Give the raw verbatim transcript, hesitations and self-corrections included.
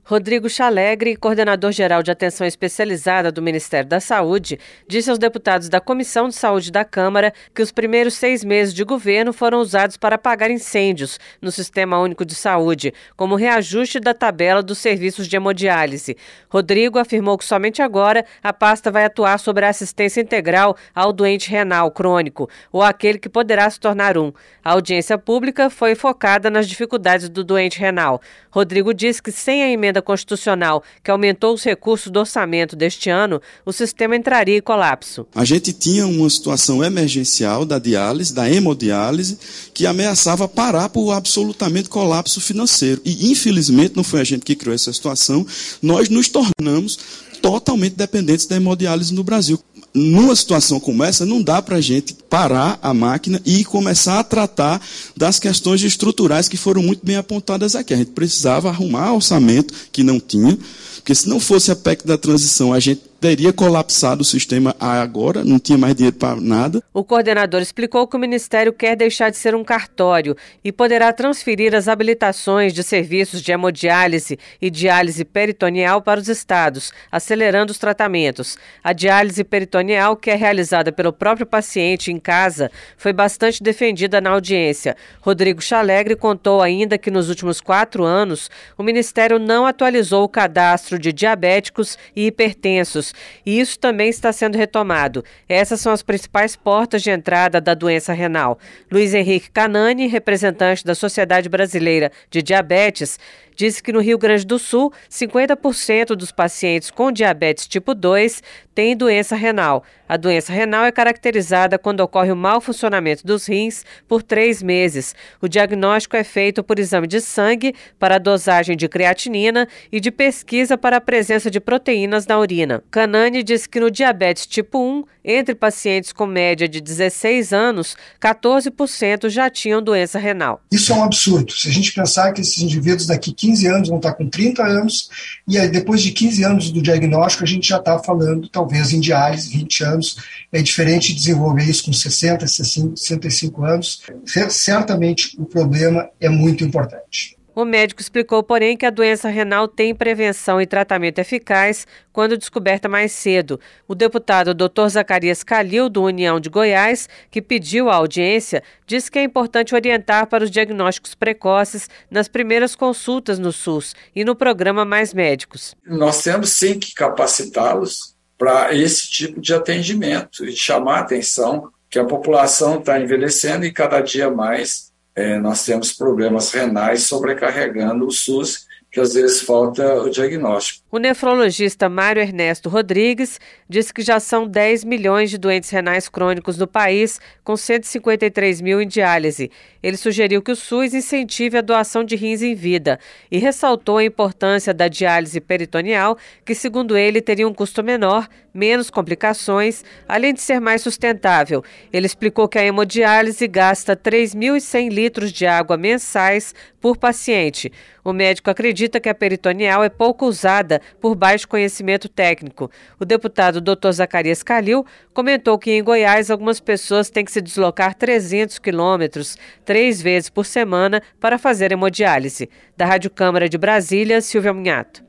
Rodrigo Chalegre, coordenador-geral de atenção especializada do Ministério da Saúde, disse aos deputados da Comissão de Saúde da Câmara que os primeiros seis meses de governo foram usados para apagar incêndios no Sistema Único de Saúde, como reajuste da tabela dos serviços de hemodiálise. Rodrigo afirmou que somente agora a pasta vai atuar sobre a assistência integral ao doente renal crônico, ou aquele que poderá se tornar um. A audiência pública foi focada nas dificuldades do doente renal. Rodrigo disse que sem a emenda constitucional que aumentou os recursos do orçamento deste ano, o sistema entraria em colapso. A gente tinha uma situação emergencial da diálise, da hemodiálise, que ameaçava parar por absolutamente colapso financeiro. E, infelizmente, não foi a gente que criou essa situação, nós nos tornamos totalmente dependentes da hemodiálise no Brasil. Numa situação como essa, não dá para a gente parar a máquina e começar a tratar das questões estruturais que foram muito bem apontadas aqui. A gente precisava arrumar orçamento que não tinha, porque se não fosse a P E C da transição, a gente teria colapsado o sistema agora, não tinha mais dinheiro para nada. O coordenador explicou que o Ministério quer deixar de ser um cartório e poderá transferir as habilitações de serviços de hemodiálise e diálise peritoneal para os estados, acelerando os tratamentos. A diálise peritoneal, que é realizada pelo próprio paciente em casa, foi bastante defendida na audiência. Rodrigo Chalegre contou ainda que nos últimos quatro anos, o Ministério não atualizou o cadastro de diabéticos e hipertensos, e isso também está sendo retomado. Essas são as principais portas de entrada da doença renal. Luiz Henrique Canani, representante da Sociedade Brasileira de Diabetes, disse que no Rio Grande do Sul, cinquenta por cento dos pacientes com diabetes tipo dois têm doença renal. A doença renal é caracterizada quando ocorre o mau funcionamento dos rins por três meses. O diagnóstico é feito por exame de sangue para a dosagem de creatinina e de pesquisa para a presença de proteínas na urina. Canani disse que no diabetes tipo um, entre pacientes com média de dezesseis anos, quatorze por cento já tinham doença renal. Isso é um absurdo. Se a gente pensar que esses indivíduos daqui quinze anos vão estar com trinta anos, e aí depois de quinze anos do diagnóstico, a gente já está falando, talvez, em diálise, vinte anos. É diferente de desenvolver isso com sessenta, sessenta e cinco anos. Certamente o problema é muito importante. O médico explicou, porém, que a doença renal tem prevenção e tratamento eficaz quando descoberta mais cedo. O deputado doutor Zacarias Calil, do União de Goiás, que pediu a audiência, disse que é importante orientar para os diagnósticos precoces nas primeiras consultas no SUS e no programa Mais Médicos. Nós temos sim que capacitá-los para esse tipo de atendimento e chamar a atenção que a população está envelhecendo e cada dia mais É, nós temos problemas renais sobrecarregando o SUS, que às vezes falta o diagnóstico. O nefrologista Mário Ernesto Rodrigues disse que já são dez milhões de doentes renais crônicos no país, com cento e cinquenta e três mil em diálise. Ele sugeriu que o SUS incentive a doação de rins em vida e ressaltou a importância da diálise peritoneal, que, segundo ele, teria um custo menor, menos complicações, além de ser mais sustentável. Ele explicou que a hemodiálise gasta três mil e cem litros de água mensais por paciente. O médico acredita que a peritoneal é pouco usada por baixo conhecimento técnico. O deputado doutor Zacarias Calil comentou que em Goiás algumas pessoas têm que se deslocar trezentos quilômetros, três vezes por semana, para fazer hemodiálise. Da Rádio Câmara de Brasília, Silvia Munhato.